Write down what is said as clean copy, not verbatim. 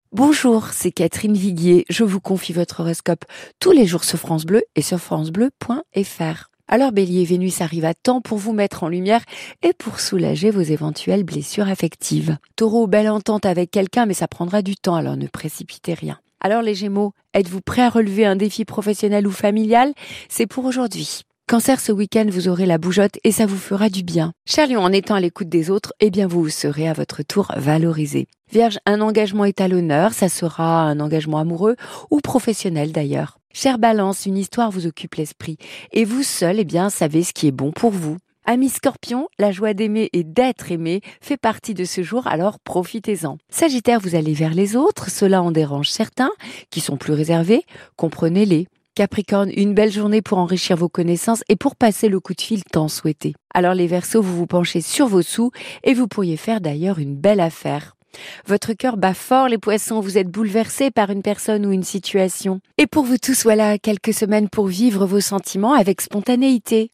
Bonjour, c'est Catherine Viguier. Je vous confie votre horoscope tous les jours sur France Bleu et sur francebleu.fr. Alors Bélier, Vénus arrive à temps pour vous mettre en lumière et pour soulager vos éventuelles blessures affectives. Taureau, belle entente avec quelqu'un mais ça prendra du temps, alors ne précipitez rien. Alors les Gémeaux, êtes-vous prêts à relever un défi professionnel ou familial? C'est pour aujourd'hui. Cancer, ce week-end, vous aurez la bougeotte et ça vous fera du bien. Cher Lion, en étant à l'écoute des autres, vous serez à votre tour valorisé. Vierge, un engagement est à l'honneur, ça sera un engagement amoureux ou professionnel d'ailleurs. Cher Balance, une histoire vous occupe l'esprit et vous seul, savez ce qui est bon pour vous. Ami Scorpion, la joie d'aimer et d'être aimé fait partie de ce jour, alors profitez-en. Sagittaire, vous allez vers les autres, cela en dérange certains qui sont plus réservés, comprenez-les. Capricorne, une belle journée pour enrichir vos connaissances et pour passer le coup de fil tant souhaité. Alors les Verseaux, vous vous penchez sur vos sous et vous pourriez faire d'ailleurs une belle affaire. Votre cœur bat fort les Poissons, vous êtes bouleversés par une personne ou une situation. Et pour vous tous, voilà quelques semaines pour vivre vos sentiments avec spontanéité.